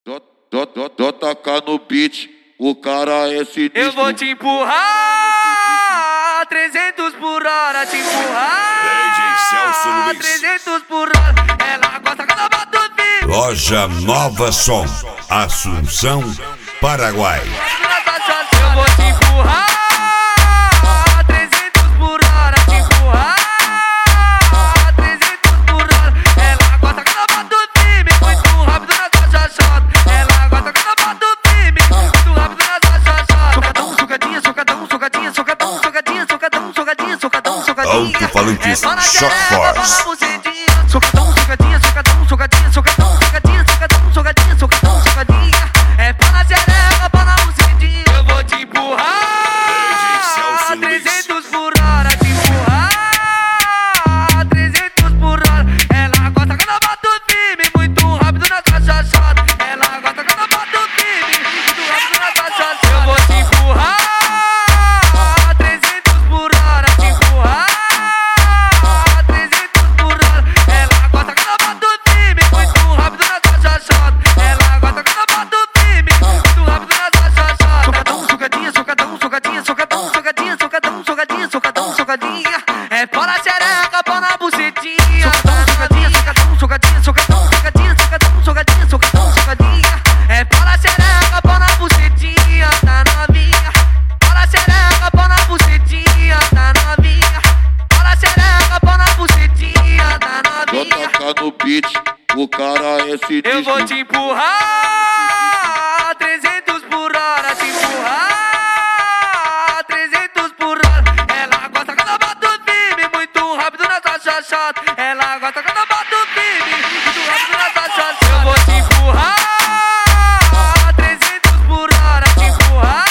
Dó tacar no beat, o cara é sinistro. Eu vou te empurrar 300 por hora, te empurrar 300 por hora. Ela gosta quando eu boto o beat. Loja Nova Som, Assunção, Paraguai. Eu vou te empurrar 300 por hora, te empurrar 300 por hora. Ela gosta quando eu boto o time muito rápido na sua chachota. Ela gosta quando eu boto o time muito rápido na sua chachota. Socadão, socadinha, socadão, socadinha, socadão, socadinha, socadão, socadinha, socadão, socadinha. Alto-falantes, Shock Force. Socadão, socadinha, socadão, socadinha, socadão, socadinha, socadão, socadinha, socadão, socadinha. É pá na xereca, pá na bucetinha. Eu vou te empurrar 300 por hora, te empurrar 300 por hora. Ela gosta quando eu boto o time muito rápido na sua chachota. Ela gosta quando eu boto o time muito rápido na sua chachota. Eu vou te empurrar 300 por hora, te empurrar 300 por hora. Ela gosta quando eu boto o time muito rápido na sua chachota. Ela gosta quando eu boto o time muito rápido na sua chachota. Socadão, socadinha, socadão, socadinha, socadão, socadinha, socadão, socadinha, socadão, socadinha. É pau na xereca, pau na bucetinha. Socadão, socadinha, socadão, socadinha, socadão, socadinha, socadão, socadinha, socadão, socadinha. É pau na xereca, pau na bucetinha, tá novinha. Pau na xereca, pau na bucetinha, tá novinha. Pau na xereca, pau na bucetinha, tá Dó novinha. tacar no beat, o cara é sinistro. Eu vou te empurrar 300 por hora, te empurrar 300 por hora. Ela gosta quando eu boto o time muito rápido na sua chachota. Ela gosta quando eu boto o time muito rápido na sua chachota. Eu vou te empurrar 300 por hora, te empurrar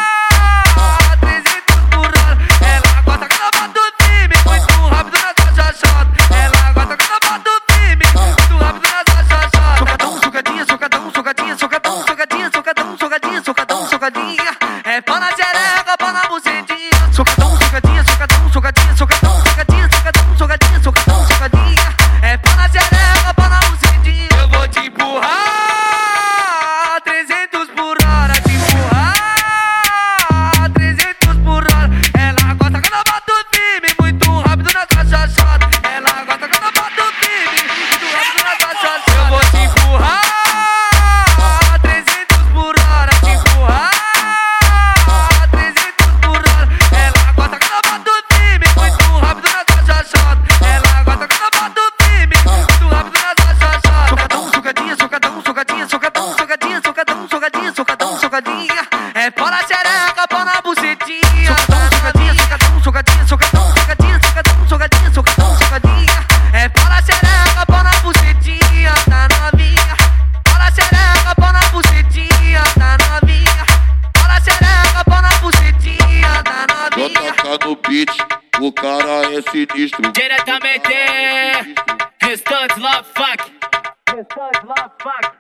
300 por hora. Ela gosta quando eu boto o time muito rápido na sua chachota. Ela gosta quando eu boto o time muito rápido na sua chachota. Socadão, socadinha, socadão, socadinha, socadão, socadinha, socadão, socadinha, socadão, socadinha. É pau na xereca, pau na bucetinha. Socadão, socadinha, socadão, socadinha, socadão, socadinha, socadão, socadinha, socadão, socadinha. É pau na xereca, pau na bucetinha. Eu vou te empurrar 300 por hora, te empurrar 300 por hora. Ela gosta quando eu boto o time muito rápido na sua chachota. Ela gosta quando eu boto o time muito rápido na sua chachota. Eu vou te empurrar 300 por hora, te empurrar 300 por hora. Ela gosta quando eu boto o time muito rápido na sua chachota. Ela gosta quando eu boto o time muito rápido na sua chachota. Socadão, socadinha, socadão, socadinha, socadão, socadinha, socadão, socadinha, socadão, socadinha. É pau na xereca, pau na bucetinha. Socadão, socadinha, socadão, socadinha, socadão, socadinha, socadão, socadinha, socadão, socadinha. É pau na xereca, pau na bucetinha, tá novinha. Pau na xereca, pau na bucetinha, tá novinha. Pau na xereca, pau na bucetinha, tá Dó novinha. tacar no beat, o cara é sinistro. Diretamente, Restante Love Fuck.